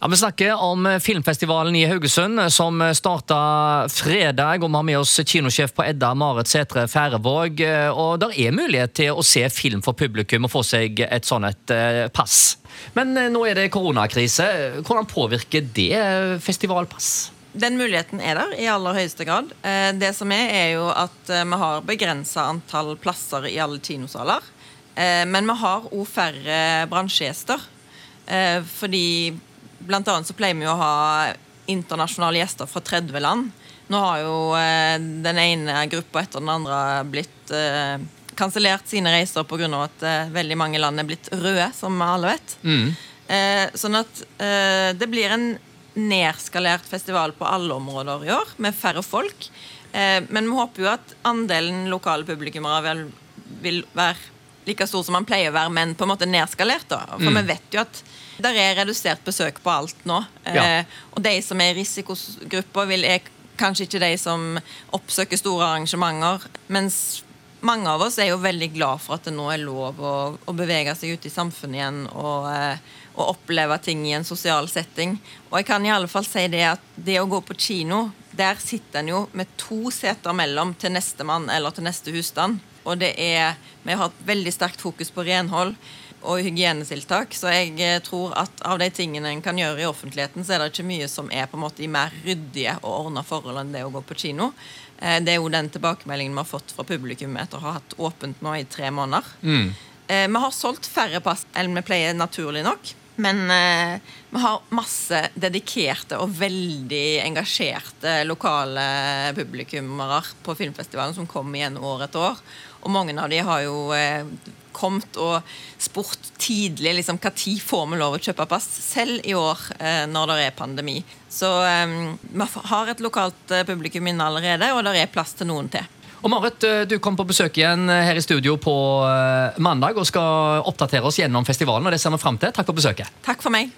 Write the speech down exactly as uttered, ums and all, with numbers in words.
Ja, vi snakker om filmfestivalen i Haugesund, som startet fredag, og vi har med oss kinosjef på Edda, Marit Sætre Færevåg, og der er mulighet til å se film for publikum og få seg et sånn et pass. Men nå er det koronakrise. Hvordan påvirker det festivalpass? Den muligheten er der i aller høyeste grad. Det som er, er jo at vi har begrenset antall plasser i alle kinosaler, men vi har også færre bransjegjester, fordi blant annet så pleier vi å ha internasjonale gjester fra tretti land. Nå har jo eh, den ene gruppa etter den andre blitt eh, kansellert sine reiser på grunn av at eh, veldig mange land er blitt røde, som alle vet. Mm. Eh, sånn at eh, det blir en nedskalert festival på alle områder i år, med færre folk. Eh, men vi håper jo at andelen lokale publikummere vil, vil være like stor som man pleier å være, men på en måte nedskalert da. For mm. vi vet jo at der er redusert besøk på alt nå, ja. eh, og de som er risikogrupper vil er kanskje ikke de som oppsøker store arrangementer, mens mange av oss er jo veldig glad for at det nå er lov å, å bevege seg ut i samfunnet igjen og, eh, og oppleve ting i en sosial setting. Og jeg kan i alle fall si det at det å gå på kino, der sitter en jo med to seter mellom til neste mann eller til neste husstand, og det er, vi har hatt veldig sterkt fokus på renhold og hygienetiltak, så jeg tror at av de tingene en kan gjøre i offentligheten, så er det ikke mye som er på en måte i mer ryddige og ordnet forhold enn det å gå på kino. Det er jo den tilbakemeldingen vi har fått fra publikum etter å ha hatt åpent nå i tre måneder. Mm. Vi har solgt færre pass enn vi pleier naturlig nok, men vi har masse dedikerte og veldig engasjerte lokale publikummere på filmfestivalen som kommer igjen år etter år, og mange av de har jo kommet og spurt tidlig liksom, hva tid får vi lov å kjøpe pass selv i år eh, når det er pandemi. Så eh, vi har et lokalt publikum inne allerede, og det er plass til noen til. Og Marit, du kom på besøk igjen her i studio på mandag og skal oppdatere oss gjennom festivalen, og det ser vi frem til. Takk for besøket. Takk for meg.